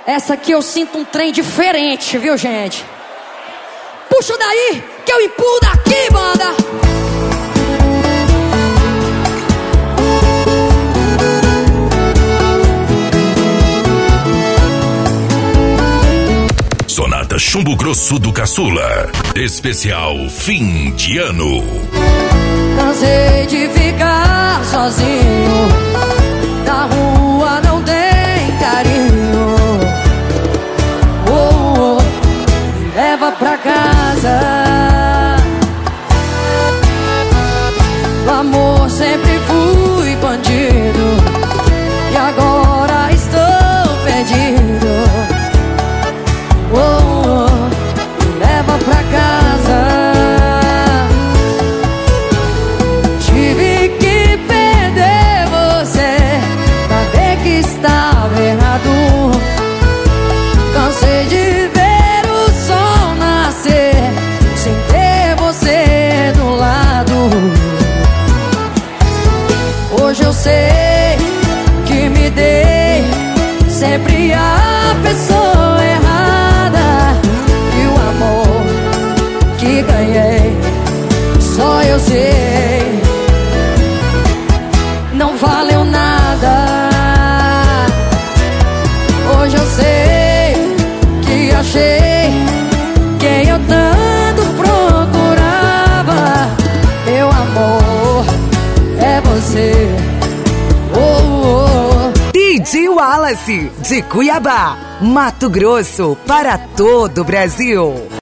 Essa aqui eu sinto um trem diferente, viu, gente? Puxa daí, que eu empurro daqui, banda. Sonata Chumbo Grosso do Caçula. Especial fim de ano. Cansei de ficar sozinho. Na rua não tem carinho. Oh, oh, me leva pra casa. No amor sempre fui bandido. E agora estou perdido. Oh, oh, me leva pra casa. Tive que perder você pra ver que estava errado. Cansei de ver o sol nascer sem ter você do lado. Hoje eu sei que me dei sempre a pessoa errada. E o amor que ganhei só eu sei não valeu nada. Hoje eu sei que achei quem eu tanto procurava. Meu amor é você. Oh, oh. DJ Wallace, de Cuiabá, Mato Grosso, para todo o Brasil.